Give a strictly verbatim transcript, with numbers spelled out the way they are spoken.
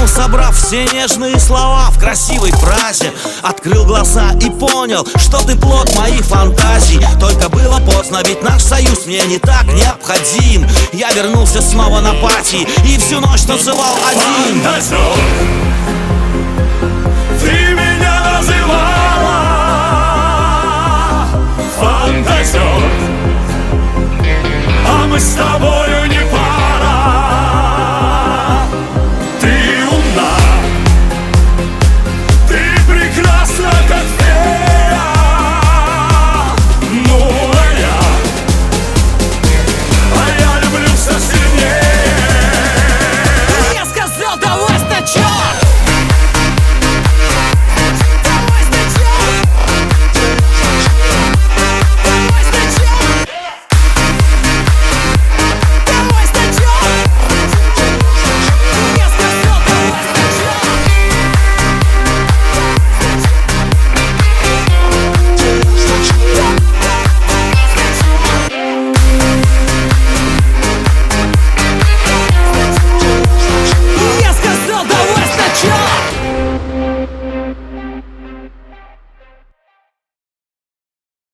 Но собрав все нежные слова в красивой фразе, открыл глаза и понял, что ты плод моих фантазий. Только было поздно, ведь наш союз мне не так необходим. Я вернулся снова на пати и всю ночь танцевал один. Фантазер, ты меня называла фантазер.